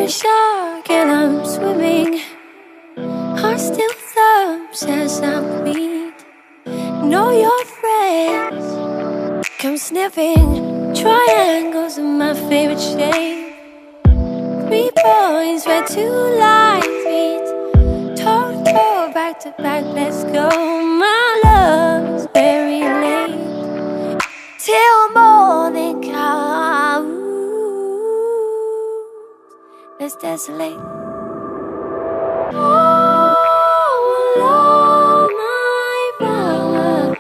a shark and I'm swimming. Heart still thumps as I bleed. Know your friends come sniffing. Triangles are my favorite shape. 3 points where 2 lines meet. Toe back to back, let's go. My love is very late. Till morning comes, let's desolate. Oh, love my power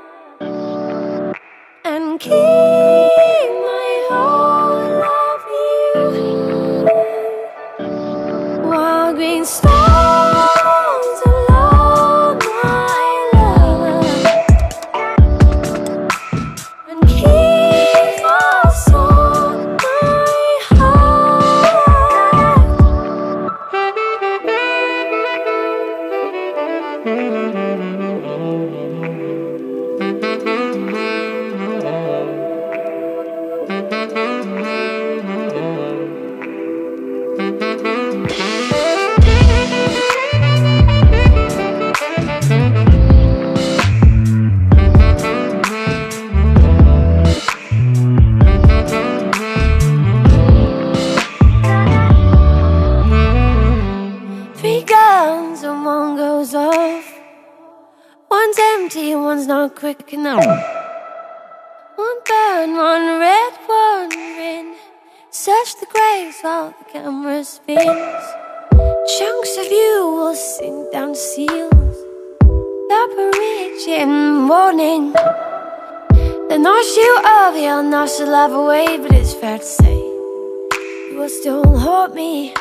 and keep my whole of you. Wild green stones along my love and keep us on my heart. And one goes off. One's empty, one's not quick enough. One burn, one red, one green. Search the graves while the camera spins. Chunks of you will sink down to seals. The reaching warning. The nostril of your nostril of away, but it's fair to say you will still haunt me.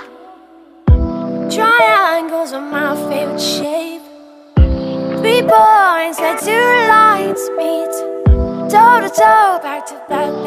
Triangles are my favorite shape. 3 points where 2 lines meet. Toe to toe, back to back.